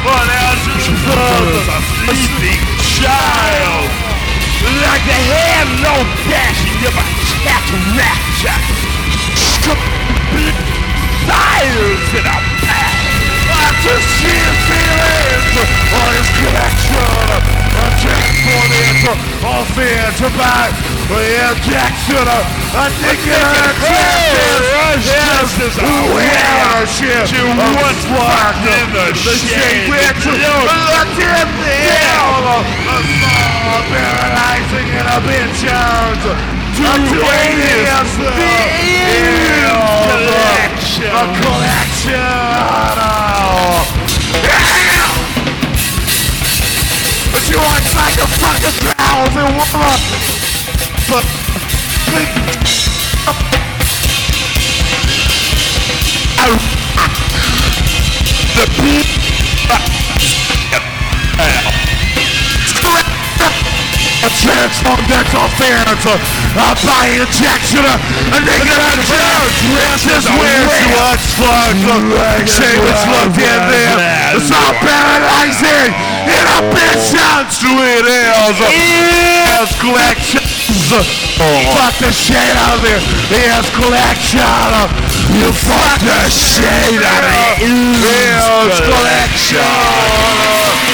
but as it was a sleeping child, like the hand no dashing of a cataract, fires in a pack. To see feelings on his collection, a transforming offense back, injection, a nicking justice, ownership, she once walked in the shade, looked in the hell, paralyzing inhibitions, to aliens, a collection. But you act like a fucking thousand woman. But the people transformed interference by injection, a negative charge is where she was fucked. Shameless look in there. It's all paralyzing inhibitions to it is collections. Fuck the shit out of it. It's collection. You fuck the shit out of it. It's collection.